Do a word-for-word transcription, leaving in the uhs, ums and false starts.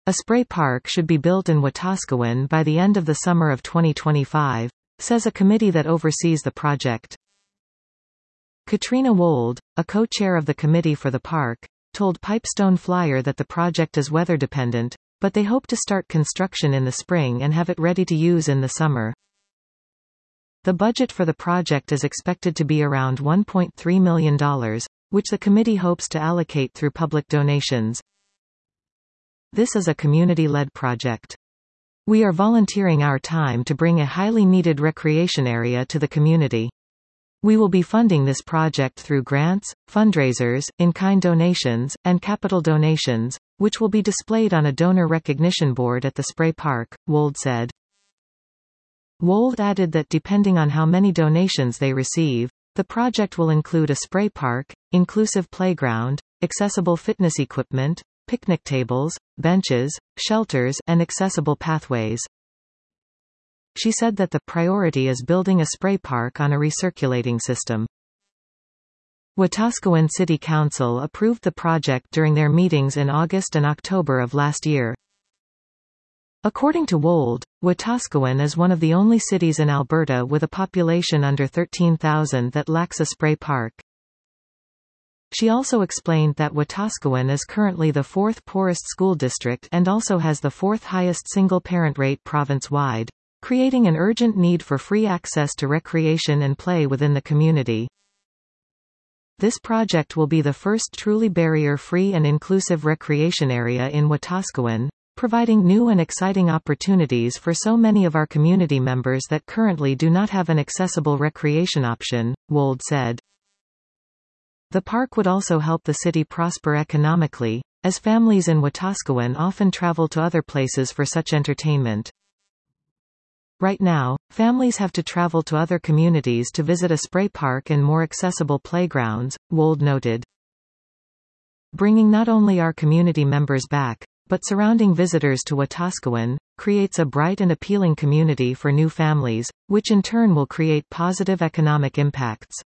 A spray park should be built in Wetaskiwin by the end of the summer of twenty twenty-five, says a committee that oversees the project. Katrina Wold, a co-chair of the committee for the park, told Pipestone Flyer that the project is weather-dependent, but they hope to start construction in the spring and have it ready to use in the summer. The budget for the project is expected to be around one point three million dollars, which the committee hopes to allocate through public donations. This is a community-led project. We are volunteering our time to bring a highly needed recreation area to the community. We will be funding this project through grants, fundraisers, in-kind donations, and capital donations, which will be displayed on a donor recognition board at the spray park, Wold said. Wold added that depending on how many donations they receive, the project will include a spray park, inclusive playground, accessible fitness equipment, picnic tables, benches, shelters, and accessible pathways. She said that the priority is building a spray park on a recirculating system. Wetaskiwin City Council approved the project during their meetings in August and October of last year. According to Wold, Wetaskiwin is one of the only cities in Alberta with a population under thirteen thousand that lacks a spray park. She also explained that Wetaskiwin is currently the fourth poorest school district and also has the fourth highest single-parent rate province-wide, creating an urgent need for free access to recreation and play within the community. This project will be the first truly barrier-free and inclusive recreation area in Wetaskiwin, providing new and exciting opportunities for so many of our community members that currently do not have an accessible recreation option, Wold said. The park would also help the city prosper economically, as families in Wetaskiwin often travel to other places for such entertainment. Right now, families have to travel to other communities to visit a spray park and more accessible playgrounds, Wold noted. Bringing not only our community members back, but surrounding visitors to Wetaskiwin, creates a bright and appealing community for new families, which in turn will create positive economic impacts.